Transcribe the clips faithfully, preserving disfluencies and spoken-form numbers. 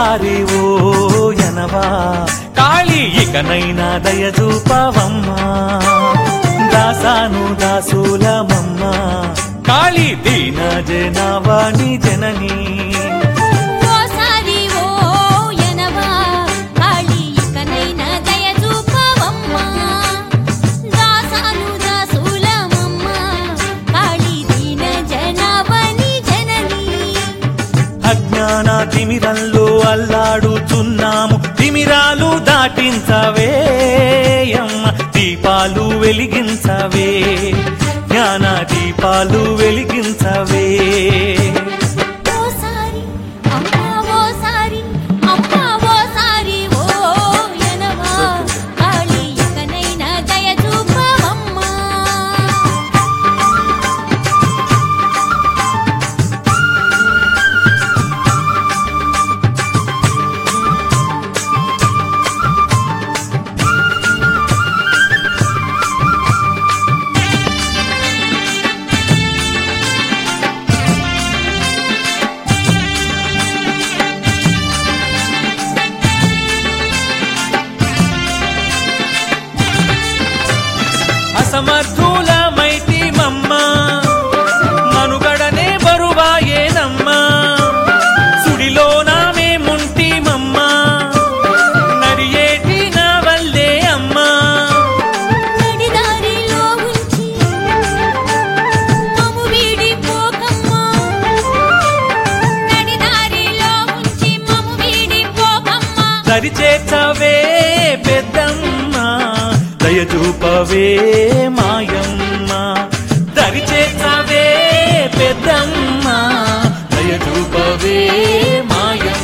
ఓసారి ఓ యనవా కాళీ ఇకనైనా దయచూపవమ్మా దాసాను దాసులమమ్మ కాళీ దీన జనావాణి జననీ అజ్ఞాన తిమిరంలో అల్లాడుతున్నాము తిమిరాలు దాటించవే అమ్మ దీపాలు వెలిగించవే జ్ఞాన దీపాలు వెలిగించవే సమర్థులమైతి మమ్మ మనుగడనే బరువాయేనమ్మా సుడిలోన మేముంటి మమ్మ నడియేటి నా వల్లే అమ్మా దరిచేర్చవే పెద్దమ్మ దయచూపవే మాయమ్మ దరిచేర్చవే పెద్దమ్మ దయచూపవే మాయమ్మ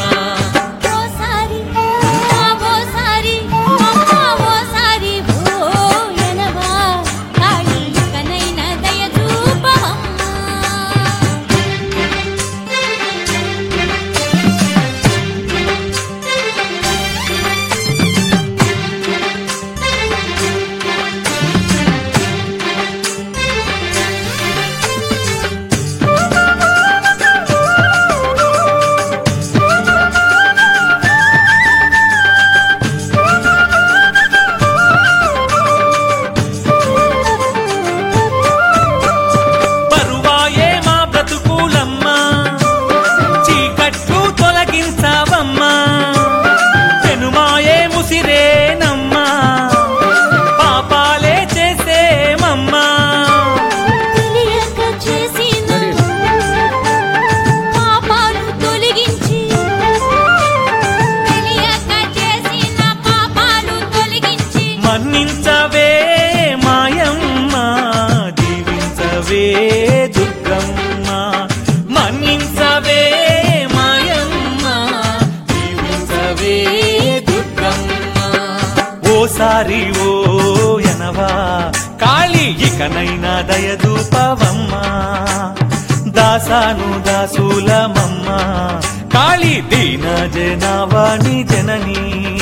మన్నించవే మాయమ్మ దీవించవే దుర్గమ్మ మన్నించవే మాయమ్మ దీవించవే దుర్గమ్మ ఓసారి ఓ యనవా కాళీ ఇకనైనా దయచూపవమ్మా దాసాను దాసులమమ్మ కాళీ దీన జనావాణి జననీ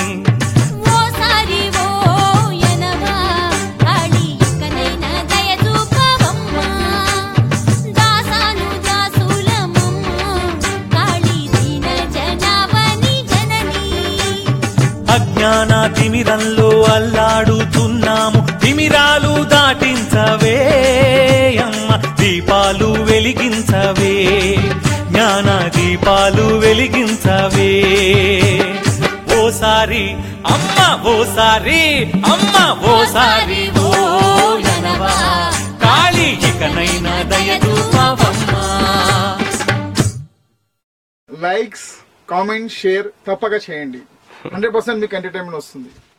అజ్ఞాన తిమిరంలో అల్లాడుతున్నాము తిమిరాలు దాటించవే అమ్మ దీపాలు వెలిగించవే జ్ఞాన దీపాలు వెలిగించవే ఓసారి అమ్మ ఓసారి అమ్మ ఓసారి ఓ యనవా కాళీ ఇకనైనా దయచూపవమ్మా. లైక్స్ కామెంట్ షేర్ తప్పక చేయండి. హండ్రెడ్ పర్సెంట్ మీకు ఎంటర్టైన్మెంట్ వస్తుంది.